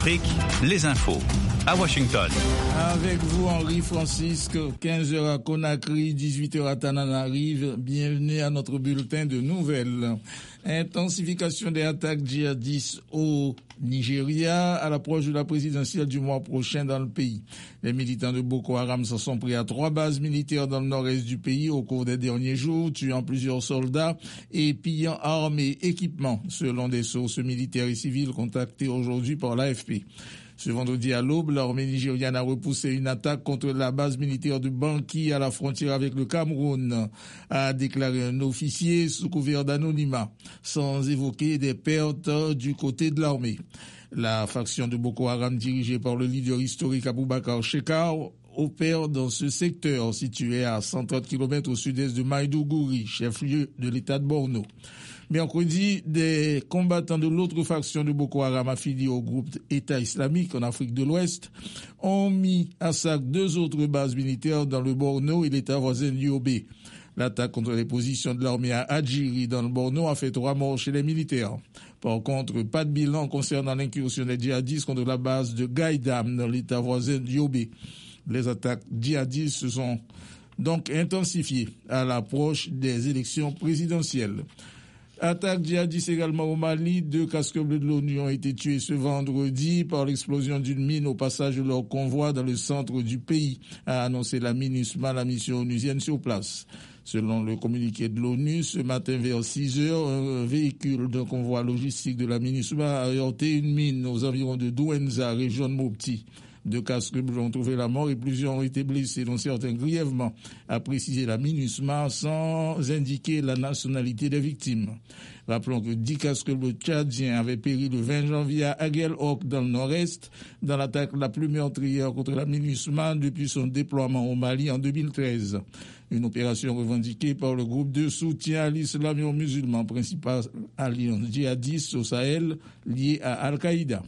Afrique, les infos. À Washington. Avec vous, Henri Francisque, 15h à Conakry, 18h à Tananarive. Bienvenue à notre bulletin de nouvelles. Intensification des attaques djihadistes au Nigeria à l'approche de la présidentielle du mois prochain dans le pays. Les militants de Boko Haram se sont pris à 3 bases militaires dans le nord-est du pays au cours des derniers jours, tuant plusieurs soldats et pillant armes et équipements, selon des sources militaires et civiles contactées aujourd'hui par l'AFP. Ce vendredi à l'aube, l'armée nigériane a repoussé une attaque contre la base militaire de Banki à la frontière avec le Cameroun, a déclaré un officier sous couvert d'anonymat, sans évoquer des pertes du côté de l'armée. La faction de Boko Haram dirigée par le leader historique Aboubakar Shekau opère dans ce secteur situé à 130 km au sud-est de Maïdougouri, chef-lieu de l'état de Borno. Mercredi, des combattants de l'autre faction de Boko Haram affiliés au groupe État islamique en Afrique de l'Ouest ont mis à sac 2 autres bases militaires dans le Borno et l'état voisin Yobe. L'attaque contre les positions de l'armée à Adjiri dans le Borno a fait 3 morts chez les militaires. Par contre, pas de bilan concernant l'incursion des djihadistes contre la base de Gaïdam dans l'état voisin Yobe. Les attaques djihadistes se sont donc intensifiées à l'approche des élections présidentielles. Attaque djihadiste également au Mali. 2 casques bleus de l'ONU ont été tués ce vendredi par l'explosion d'une mine au passage de leur convoi dans le centre du pays, a annoncé la MINUSMA, la mission onusienne sur place. Selon le communiqué de l'ONU, ce matin vers 6 heures, un véhicule d'un convoi logistique de la MINUSMA a heurté une mine aux environs de Douenza, région de Mopti. 2 casques bleus ont trouvé la mort et plusieurs ont été blessés, dont certains grièvement, a précisé la MINUSMA sans indiquer la nationalité des victimes. Rappelons que 10 casques bleus tchadiens avaient péri le 20 janvier à Aguel-Hok dans le nord-est, dans l'attaque la plus meurtrière contre la MINUSMA depuis son déploiement au Mali en 2013. Une opération revendiquée par le groupe de soutien à l'islam et aux musulmans, principale alliance djihadiste au Sahel liée à Al-Qaïda.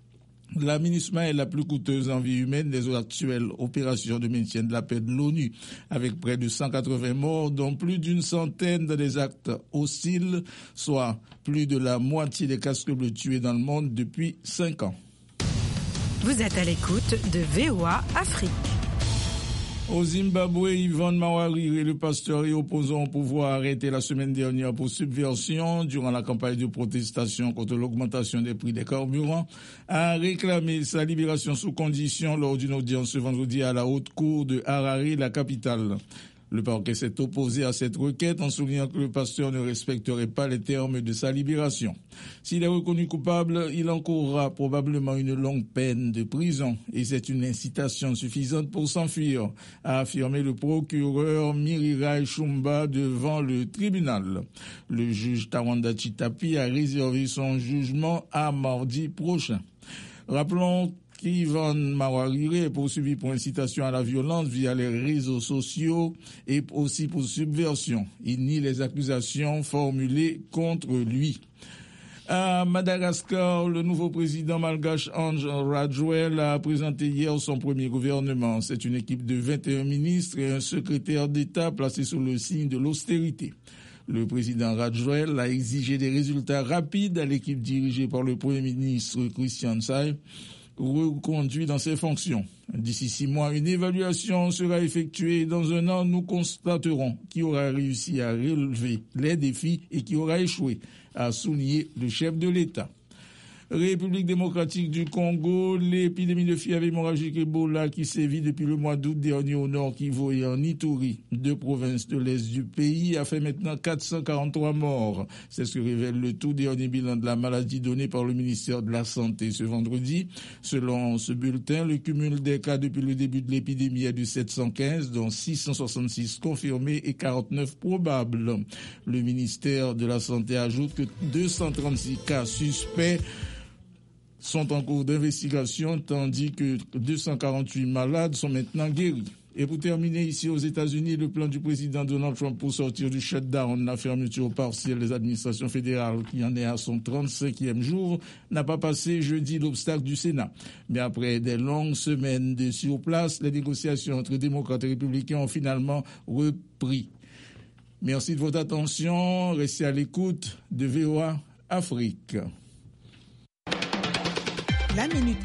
La MINUSMA est la plus coûteuse en vie humaine des actuelles opérations de maintien de la paix de l'ONU, avec près de 180 morts, dont plus d'une centaine dans des actes hostiles, soit plus de la moitié des casques bleus tués dans le monde depuis 5 ans. Vous êtes à l'écoute de VOA Afrique. Au Zimbabwe, Yvonne Mawarire, le pasteur et opposant au pouvoir arrêté la semaine dernière pour subversion durant la campagne de protestation contre l'augmentation des prix des carburants, a réclamé sa libération sous condition lors d'une audience ce vendredi à la haute cour de Harare, la capitale. Le parquet s'est opposé à cette requête en soulignant que le pasteur ne respecterait pas les termes de sa libération. S'il est reconnu coupable, il encourra probablement une longue peine de prison et c'est une incitation suffisante pour s'enfuir, a affirmé le procureur Mirirai Shumba devant le tribunal. Le juge Tawanda Chitapi a réservé son jugement à mardi prochain. Rappelons Yvonne Mawarire est poursuivi pour incitation à la violence via les réseaux sociaux et aussi pour subversion. Il nie les accusations formulées contre lui. À Madagascar, le nouveau président malgache Ange Rajwel a présenté hier son premier gouvernement. C'est une équipe de 21 ministres et un secrétaire d'État placé sous le signe de l'austérité. Le président Rajwel a exigé des résultats rapides à l'équipe dirigée par le premier ministre Christian Tsai, reconduit dans ses fonctions. D'ici 6 mois, une évaluation sera effectuée et dans 1 an, nous constaterons qui aura réussi à relever les défis et qui aura échoué, a souligné le chef de l'État. République démocratique du Congo, l'épidémie de fièvre hémorragique Ebola qui sévit depuis le mois d'août dernier au Nord Kivu et en Ituri, 2 provinces de l'Est du pays, a fait maintenant 443 morts. C'est ce que révèle le tout dernier bilan de la maladie donné par le ministère de la Santé ce vendredi. Selon ce bulletin, le cumul des cas depuis le début de l'épidémie est de 715, dont 666 confirmés et 49 probables. Le ministère de la Santé ajoute que 236 cas suspects sont en cours d'investigation, tandis que 248 malades sont maintenant guéris. Et pour terminer, ici aux États-Unis, le plan du président Donald Trump pour sortir du shutdown, la fermeture partielle des administrations fédérales, qui en est à son 35e jour, n'a pas passé jeudi l'obstacle du Sénat. Mais après des longues semaines de sur place, les négociations entre démocrates et républicains ont finalement repris. Merci de votre attention. Restez à l'écoute de VOA Afrique. la minute